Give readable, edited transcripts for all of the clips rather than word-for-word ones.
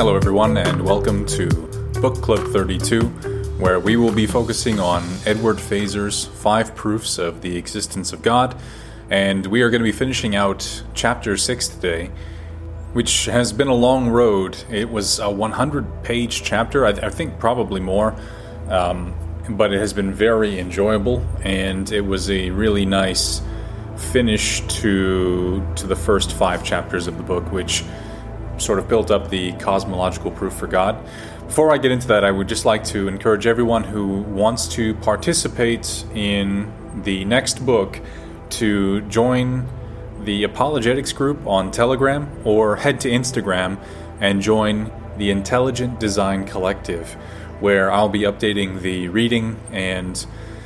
Hello everyone, and welcome to Book Club 32, where we will be focusing on Edward Feser's 5 Proofs of the Existence of God, and we are going to be finishing out Chapter 6 today, which has been a long road. It was a 100-page chapter, I think probably more, but it has been very enjoyable, and it was a really nice finish to the first 5 chapters of the book, which sort of built up the cosmological proof for God. Before I get into that, I would just like to encourage everyone who wants to participate in the next book to join the Apologetics group on Telegram or head to Instagram and join the Intelligent Design Collective, where I'll be updating the reading and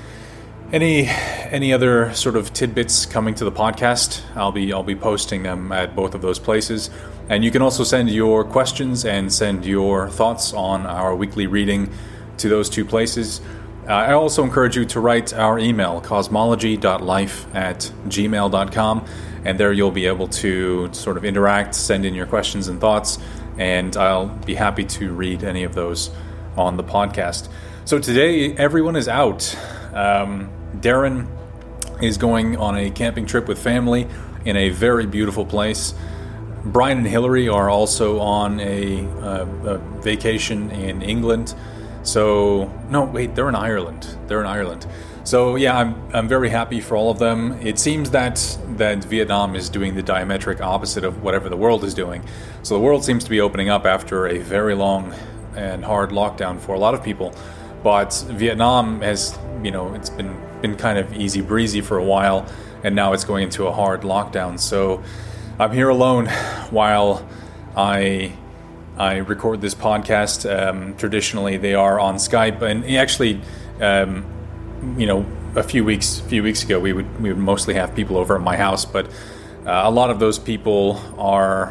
any other sort of tidbits coming to the podcast. I'll be posting them at both of those places. And you can also send your questions and send your thoughts on our weekly reading to those 2 places. I also encourage you to write our email, cosmology.life@gmail.com, and there you'll be able to sort of interact, send in your questions and thoughts, and I'll be happy to read any of those on the podcast. So today, everyone is out. Darren is going on a camping trip with family in a very beautiful place. Brian and Hillary are also on a vacation in England. So, no, wait, they're in Ireland. So, yeah, I'm very happy for all of them. It seems that Vietnam is doing the diametric opposite of whatever the world is doing. So the world seems to be opening up after a very long and hard lockdown for a lot of people. But Vietnam has, it's been kind of easy breezy for a while, and now it's going into a hard lockdown. So I'm here alone while I record this podcast. Traditionally, they are on Skype, and actually, a few weeks ago, we would mostly have people over at my house, but a lot of those people are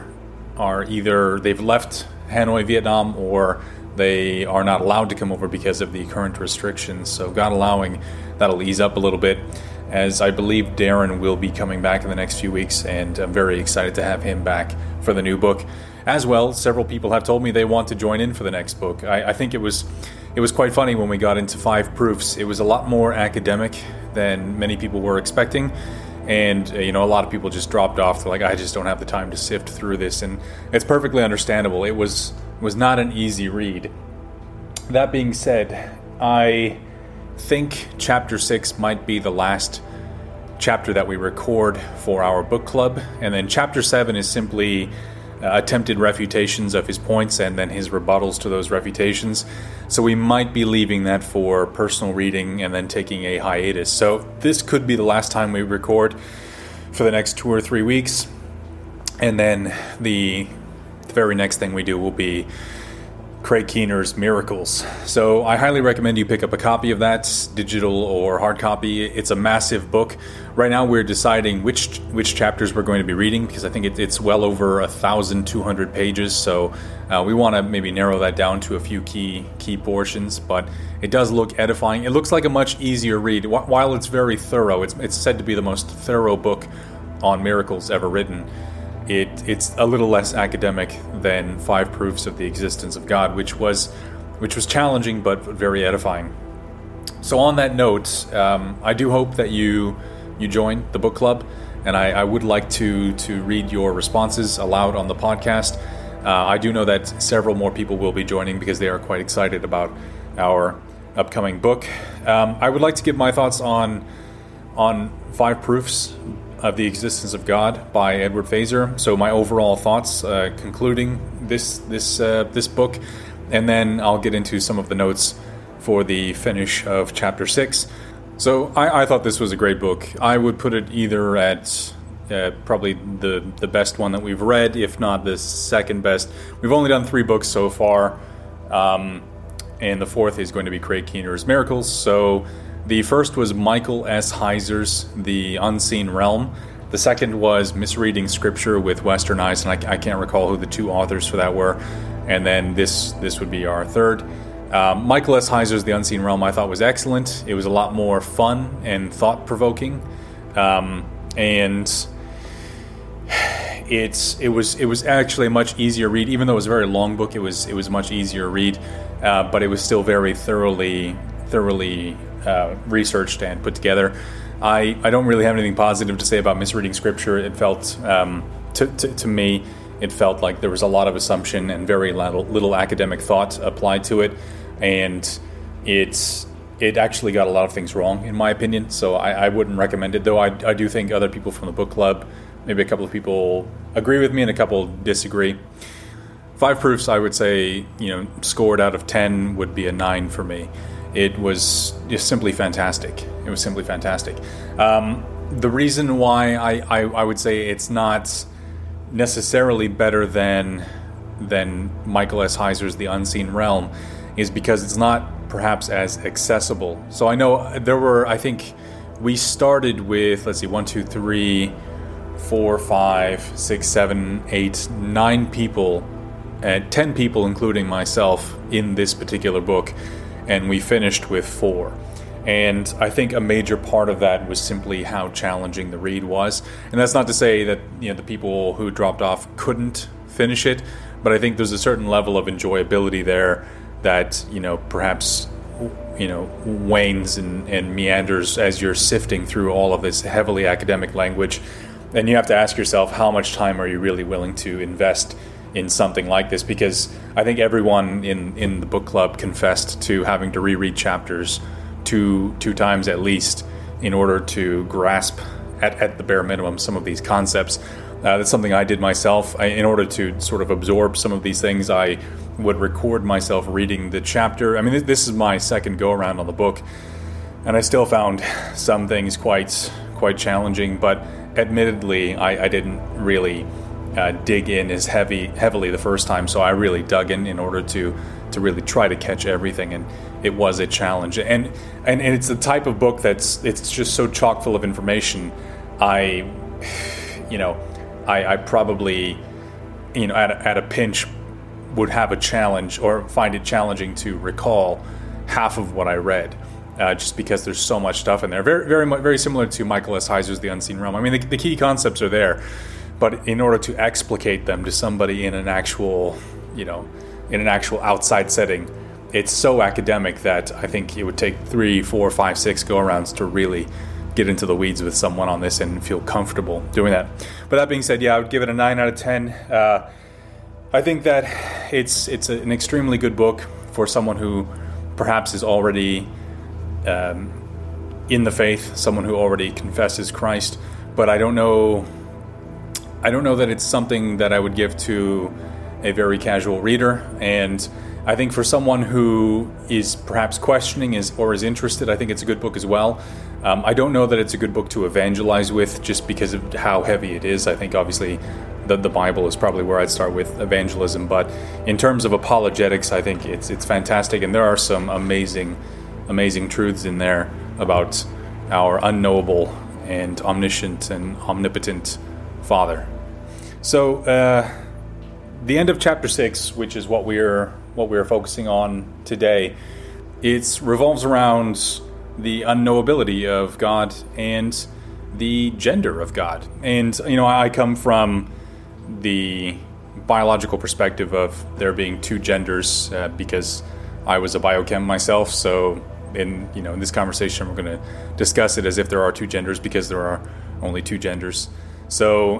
either they've left Hanoi, Vietnam, or they are not allowed to come over because of the current restrictions. So God allowing, that'll ease up a little bit, as I believe Darren will be coming back in the next few weeks, and I'm very excited to have him back for the new book. As well, several people have told me they want to join in for the next book. I think it was quite funny when we got into 5 Proofs. It was a lot more academic than many people were expecting, and a lot of people just dropped off. They're like, I just don't have the time to sift through this, and it's perfectly understandable. It was not an easy read. That being said, I think Chapter 6 might be the last chapter that we record for our book club, and then Chapter 7 is simply attempted refutations of his points and then his rebuttals to those refutations. So we might be leaving that for personal reading and then taking a hiatus. So this could be the last time we record for the next 2 or 3 weeks, and then the very next thing we do will be Craig Keener's Miracles. So I highly recommend you pick up a copy of that, digital or hard copy. It's a massive book. Right now we're deciding which chapters we're going to be reading, because I think it's well over 1,200 pages. So we want to maybe narrow that down to a few key portions, but it does look edifying. It looks like a much easier read. While it's very thorough, it's said to be the most thorough book on miracles ever written. It's a little less academic than 5 Proofs of the Existence of God, which was challenging but very edifying. So on that note, I do hope that you join the book club, and I would like to read your responses aloud on the podcast. I do know that several more people will be joining because they are quite excited about our upcoming book. I would like to give my thoughts on 5 Proofs of the Existence of God by Edward Feser. So my overall thoughts concluding this book, and then I'll get into some of the notes for the finish of Chapter 6. So I thought this was a great book. I would put it either at probably the best one that we've read, if not the second best. We've only done 3 books so far, and the 4th is going to be Craig Keener's Miracles. So the first was Michael S. Heiser's The Unseen Realm. The second was Misreading Scripture with Western Eyes, and I can't recall who the 2 authors for that were. And then this would be our third. Michael S. Heiser's The Unseen Realm I thought was excellent. It was a lot more fun and thought-provoking. And it was actually a much easier read, even though it was a very long book. It was a much easier read, but it was still very thoroughly researched and put together. I don't really have anything positive to say about misreading Scripture. It felt to me, it felt like there was a lot of assumption and very little academic thought applied to it, and it actually got a lot of things wrong, in my opinion. So I wouldn't recommend it, though I do think other people from the book club, maybe a couple of people agree with me and a couple disagree. 5 proofs, I would say, scored out of 10 would be a 9 for me. It was just simply fantastic. It was simply fantastic. The reason why I would say it's not necessarily better than Michael S. Heiser's The Unseen Realm is because it's not perhaps as accessible. So I know there were, I think we started with, 1, 2, 3, 4, 5, 6, 7, 8, 9 people, 10 people including myself in this particular book, and we finished with 4. And I think a major part of that was simply how challenging the read was. And that's not to say that the people who dropped off couldn't finish it, but I think there's a certain level of enjoyability there that perhaps wanes and meanders as you're sifting through all of this heavily academic language. And you have to ask yourself, how much time are you really willing to invest in something like this? Because I think everyone in the book club confessed to having to reread chapters two times at least in order to grasp at the bare minimum some of these concepts. That's something I did myself. In order to sort of absorb some of these things, I would record myself reading the chapter. I mean, this is my second go-around on the book, and I still found some things quite challenging, but admittedly, I didn't really dig in as heavily the first time, so I really dug in order to really try to catch everything, and it was a challenge. And it's the type of book it's just so chock full of information. I probably, at a pinch would have a challenge or find it challenging to recall half of what I read, just because there's so much stuff in there. Very, very, very similar to Michael S. Heiser's The Unseen Realm. I mean, the key concepts are there, but in order to explicate them to somebody in an actual outside setting, it's so academic that I think it would take 3, 4, 5, 6 go-arounds to really get into the weeds with someone on this and feel comfortable doing that. But that being said, I would give it a 9 out of 10. I think that it's an extremely good book for someone who perhaps is already in the faith, someone who already confesses Christ. But I don't know that it's something that I would give to a very casual reader. And I think for someone who is perhaps questioning or is interested, I think it's a good book as well. I don't know that it's a good book to evangelize with just because of how heavy it is. I think obviously the Bible is probably where I'd start with evangelism. But in terms of apologetics, I think it's fantastic. And there are some amazing truths in there about our unknowable and omniscient and omnipotent Father. So the end of chapter 6, which is what we're focusing on today, it revolves around the unknowability of God and the gender of God. And I come from the biological perspective of there being 2 genders because I was a biochem myself. So in this conversation, we're going to discuss it as if there are 2 genders because there are only 2 genders. So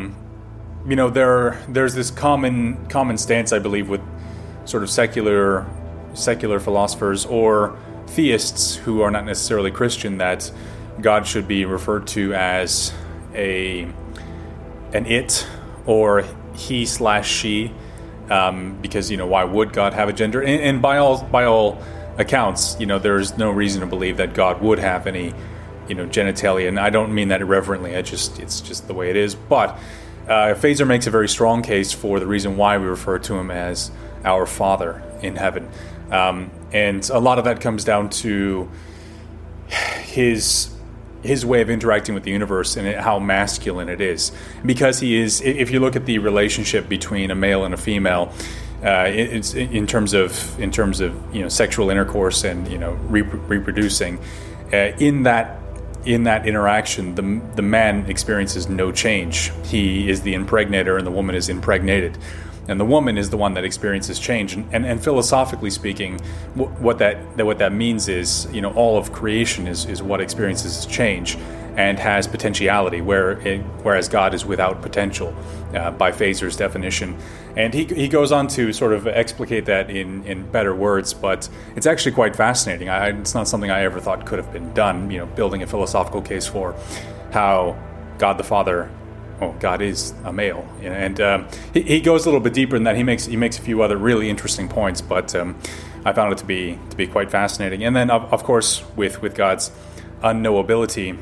there's this common stance, I believe, with sort of secular philosophers or theists who are not necessarily Christian, that God should be referred to as an it or he/she, because why would God have a gender? And by all accounts, there's no reason to believe that God would have any genitalia, and I don't mean that irreverently. It's just the way it is. But Phaser makes a very strong case for the reason why we refer to him as our Father in heaven. And a lot of that comes down to his way of interacting with the universe and how masculine it is. Because he is, if you look at the relationship between a male and a female, it's in terms of sexual intercourse and reproducing, in that in that interaction, the man experiences no change. He is the impregnator and the woman is impregnated. And the woman is the one that experiences change. And philosophically speaking, what that means is, all of creation is what experiences change and has potentiality, whereas God is without potential, by Feser's definition. And he goes on to sort of explicate that in better words, but it's actually quite fascinating. It's not something I ever thought could have been done, building a philosophical case for how God the Father, God is a male. And he goes a little bit deeper than that. He makes a few other really interesting points, but I found it to be quite fascinating. And then, of course, with God's unknowability,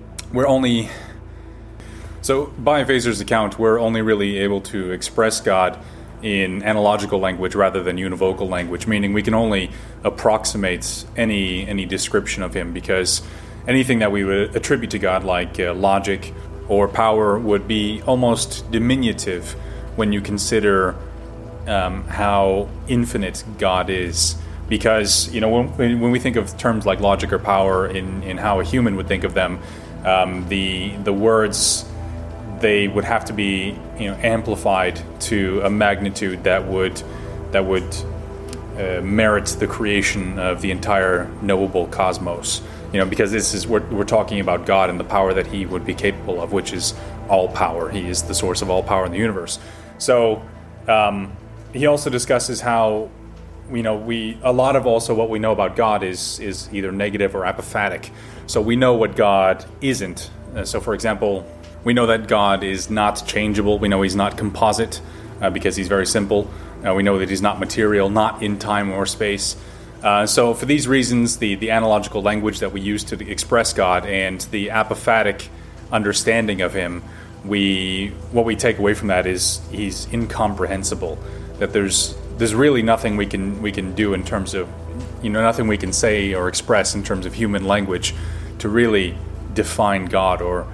by Feser's account, we're only really able to express God in analogical language rather than univocal language, meaning we can only approximate any description of him, because anything that we would attribute to God, like logic or power, would be almost diminutive when you consider how infinite God is. Because when we think of terms like logic or power in how a human would think of them, the words, they would have to be amplified to a magnitude that would merit the creation of the entire knowable cosmos. Because we're talking about God and the power that he would be capable of, which is all power. He is the source of all power in the universe. So he also discusses how a lot of also what we know about God is either negative or apophatic. So we know what God isn't. So for example, we know that God is not changeable. We know he's not composite because he's very simple. We know that he's not material, not in time or space. So for these reasons, the analogical language that we use to express God and the apophatic understanding of him, what we take away from that is he's incomprehensible. That there's really nothing we can do in terms of, nothing we can say or express in terms of human language to really define God or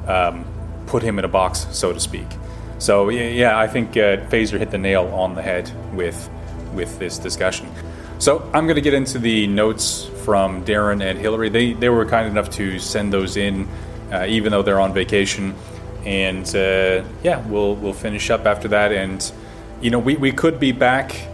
put him in a box, so to speak. So yeah, I think Feser hit the nail on the head with this discussion. So I'm going to get into the notes from Darren and Hillary. They were kind enough to send those in, even though they're on vacation. And we'll finish up after that. And we could be back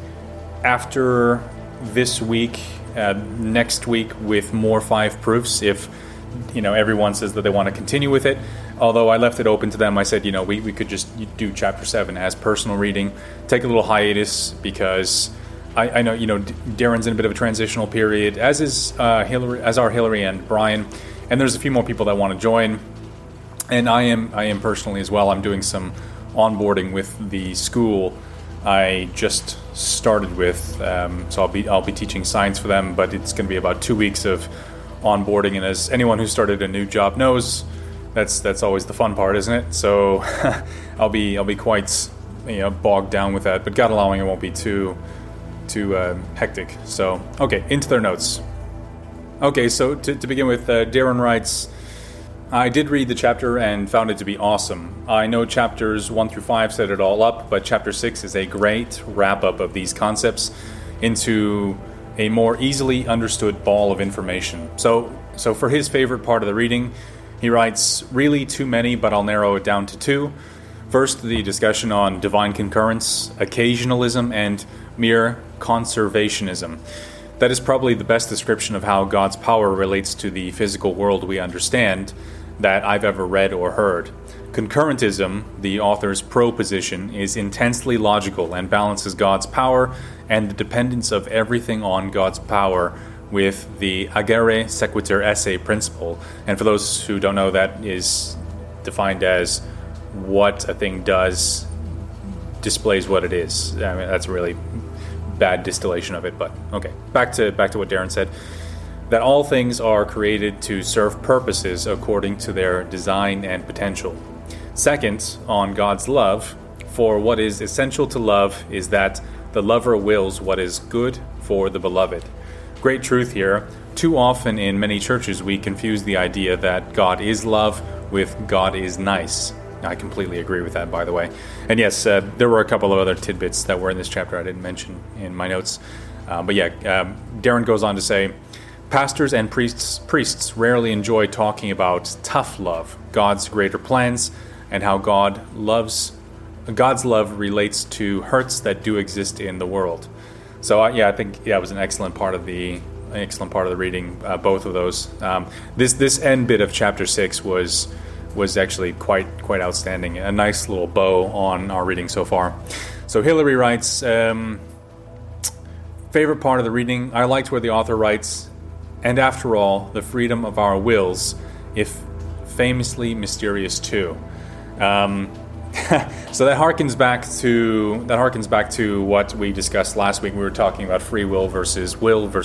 after this week, next week, with more 5 proofs if everyone says that they want to continue with it. Although I left it open to them. I said we could just do chapter 7 as personal reading, take a little hiatus, because I know Darren's in a bit of a transitional period, as is Hillary and Brian, and there's a few more people that want to join, and I am personally as well. I'm doing some onboarding with the school I just started with, so I'll be teaching science for them, but it's going to be about 2 weeks of onboarding, and as anyone who started a new job knows, that's always the fun part, isn't it? So I'll be quite bogged down with that, but God allowing, it won't be too hectic. So okay, into their notes. Okay, so to begin with, Darren writes, I did read the chapter and found it to be awesome. I know chapters 1 through 5 set it all up, but chapter 6 is a great wrap-up of these concepts into a more easily understood ball of information. So for his favorite part of the reading, he writes, really too many, but I'll narrow it down to 2. First, the discussion on divine concurrence, occasionalism, and mere conservationism. That is probably the best description of how God's power relates to the physical world we understand that I've ever read or heard. Concurrentism, the author's proposition, is intensely logical and balances God's power and the dependence of everything on God's power with the agere sequitur esse principle. And for those who don't know, that is defined as what a thing does displays what it is. I mean, that's a really bad distillation of it, but okay. Back to what Darren said. That all things are created to serve purposes according to their design and potential. Second, on God's love, for what is essential to love is that the lover wills what is good for the beloved. Great truth here. Too often in many churches we confuse the idea that God is love with God is nice. I completely agree with that, by the way. And yes, there were a couple of other tidbits that were in this chapter I didn't mention in my notes. But Darren goes on to say, Pastors and priests rarely enjoy talking about tough love, God's greater plans, and how God's love relates to hurts that do exist in the world. So I think it was an excellent part of the reading. Both of those. This end bit of chapter 6 was actually quite outstanding. A nice little bow on our reading so far. So Hillary writes, favorite part of the reading. I liked where the author writes, and after all, the freedom of our wills, if famously mysterious too. So that harkens back to what we discussed last week. We were talking about free will versus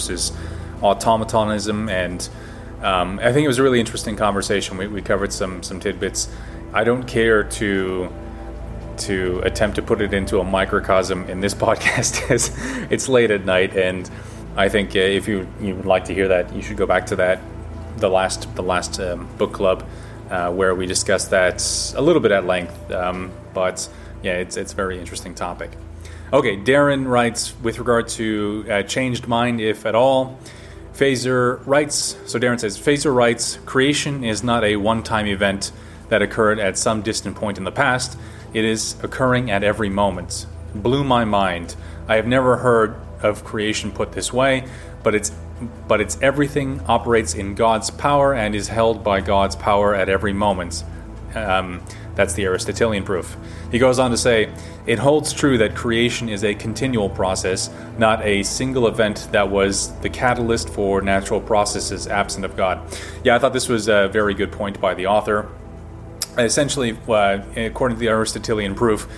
automatonism, and I think it was a really interesting conversation. We covered some tidbits. I don't care to attempt to put it into a microcosm in this podcast, as it's late at night, and I think if you would like to hear that, you should go back to the last book club where we discussed that a little bit at length. But yeah, it's a very interesting topic. Okay, Darren writes with regard to changed mind, if at all. Phaser writes. So Darren says, Phaser writes, creation is not a one-time event that occurred at some distant point in the past. It is occurring at every moment. Blew my mind. I have never heard of creation put this way, but it's everything operates in God's power and is held by God's power at every moment. That's the Aristotelian proof. He goes on to say, it holds true that creation is a continual process, not a single event that was the catalyst for natural processes absent of God. Yeah, I thought this was a very good point by the author. Essentially, according to the Aristotelian proof,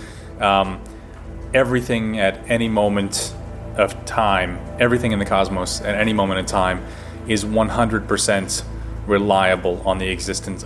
everything at any moment of time, everything in the cosmos at any moment in time is 100% reliant on the existence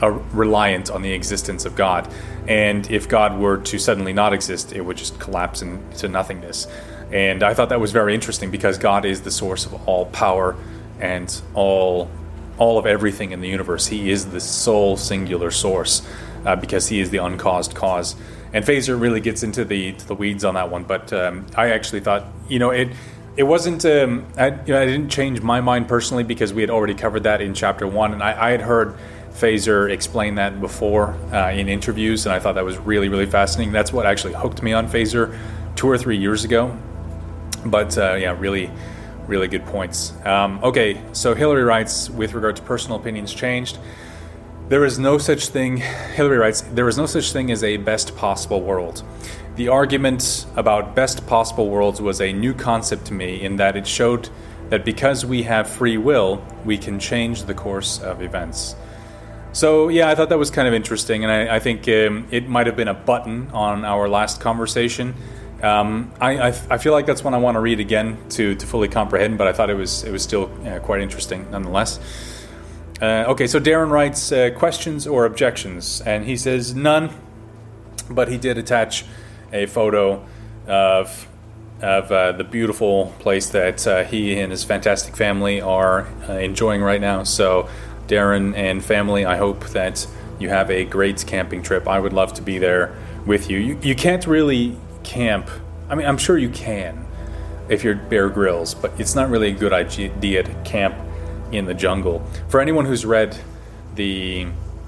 of God. And if God were to suddenly not exist, it would just collapse into nothingness. And I thought that was very interesting, because God is the source of all power and all of everything in the universe. He is the sole singular source, because he is the uncaused cause. And Phaser really gets into the weeds on that one, but I actually thought, it wasn't. I didn't change my mind personally, because we had already covered that in chapter 1, and I had heard Phaser explain that before in interviews, and I thought that was really, really fascinating. That's what actually hooked me on Phaser 2 or 3 years ago. But really, really good points. Okay, so Hillary writes, with regard to personal opinions changed. There is no such thing, Hillary writes, there is no such thing as a best possible world. The argument about best possible worlds was a new concept to me, in that it showed that because we have free will, we can change the course of events. So yeah, I thought that was kind of interesting, and I think it might have been a button on our last conversation. I feel like that's one I want to read again to fully comprehend, but I thought it was still quite interesting nonetheless. Okay, so Darren writes, questions or objections, and he says none, but he did attach a photo of the beautiful place that he and his fantastic family are enjoying right now. So Darren and family, I hope that you have a great camping trip. I would love to be there with you. You can't really camp. I mean, I'm sure you can if you're Bear Grylls, but it's not really a good idea to camp in the jungle. For anyone who's read the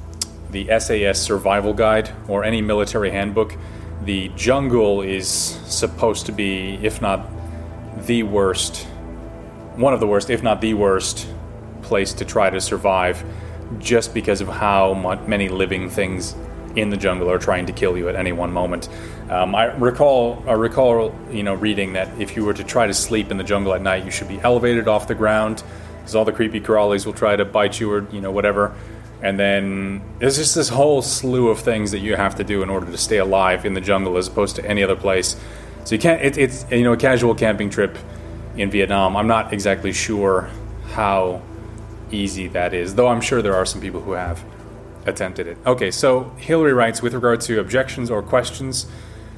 SAS survival guide or any military handbook, the jungle is supposed to be, if not the worst, one of the worst, if not the worst place to try to survive, just because of how many living things in the jungle are trying to kill you at any one moment. I recall, reading that if you were to try to sleep in the jungle at night, you should be elevated off the ground, because all the creepy crawlies will try to bite you or whatever. And then there's just this whole slew of things that you have to do in order to stay alive in the jungle, as opposed to any other place. So you can't. It's a casual camping trip in Vietnam. I'm not exactly sure how easy that is, though I'm sure there are some people who have attempted it. Okay, so Hillary writes, with regard to objections or questions,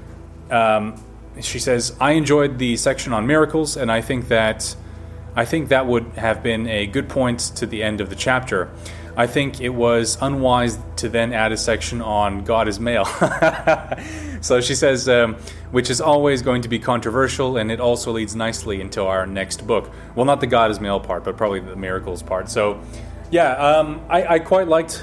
she says, I enjoyed the section on miracles, and I think that would have been a good point to the end of the chapter. I think it was unwise to then add a section on God is male. So she says, which is always going to be controversial, and it also leads nicely into our next book. Well, not the God is male part, but probably the miracles part. So, yeah, I quite liked,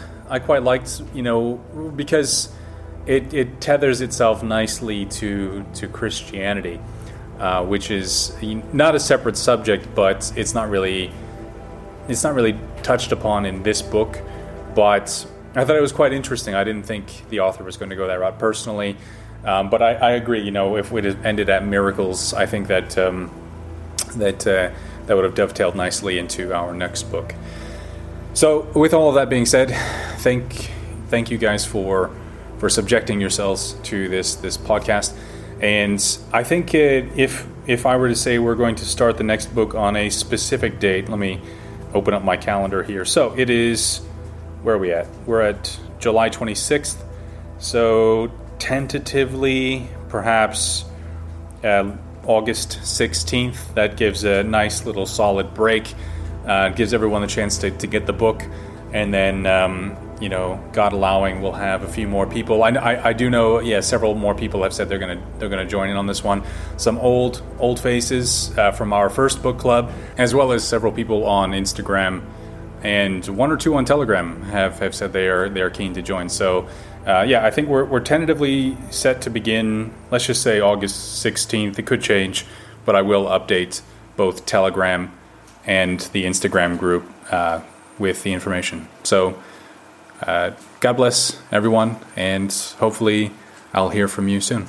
because it tethers itself nicely to Christianity, which is not a separate subject, but it's not really touched upon in this book. But I thought it was quite interesting. I didn't think the author was going to go that route personally, but I agree. If we'd have ended at miracles, I think that that would have dovetailed nicely into our next book. So, with all of that being said, thank you guys for subjecting yourselves to this podcast. And I think if I were to say we're going to start the next book on a specific date, let me open up my calendar here. So it is, where are we at? We're at July 26th. So tentatively, perhaps August 16th. That gives a nice little solid break. It gives everyone the chance to get the book. And then, God allowing, we'll have a few more people. I do know, several more people have said they're gonna join in on this one. Some old faces from our first book club, as well as several people on Instagram, and one or two on Telegram have said they are keen to join. So, I think we're tentatively set to begin. Let's just say August 16th. It could change, but I will update both Telegram and the Instagram group with the information. So. God bless everyone, and hopefully I'll hear from you soon.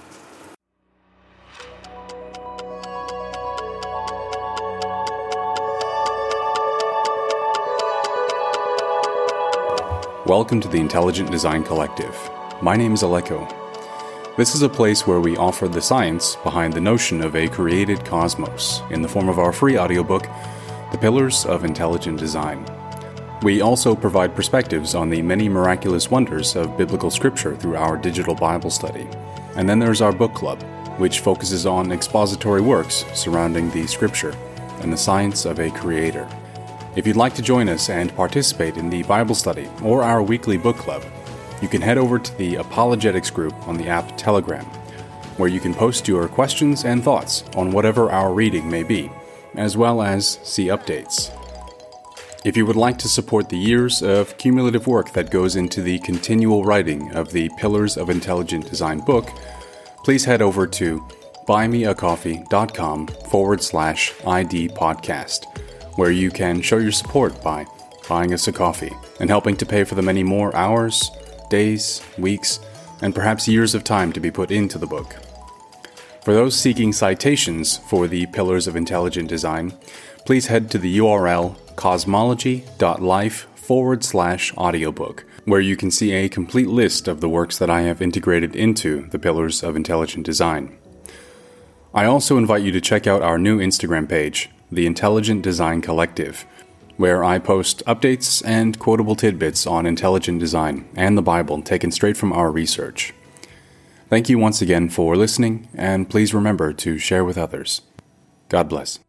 Welcome to the Intelligent Design Collective. My name is Aleko. This is a place where we offer the science behind the notion of a created cosmos in the form of our free audiobook, The Pillars of Intelligent Design. We also provide perspectives on the many miraculous wonders of biblical scripture through our digital Bible study. And then there's our book club, which focuses on expository works surrounding the scripture and the science of a creator. If you'd like to join us and participate in the Bible study or our weekly book club, you can head over to the Apologetics group on the app Telegram, where you can post your questions and thoughts on whatever our reading may be, as well as see updates. If you would like to support the years of cumulative work that goes into the continual writing of the Pillars of Intelligent Design book, please head over to buymeacoffee.com/ID podcast, where you can show your support by buying us a coffee and helping to pay for the many more hours, days, weeks, and perhaps years of time to be put into the book. For those seeking citations for the Pillars of Intelligent Design, please head to the URL cosmology.life/audiobook, where you can see a complete list of the works that I have integrated into the Pillars of Intelligent Design. I also invite you to check out our new Instagram page, the Intelligent Design Collective, where I post updates and quotable tidbits on intelligent design and the Bible taken straight from our research. Thank you once again for listening, and please remember to share with others. God bless.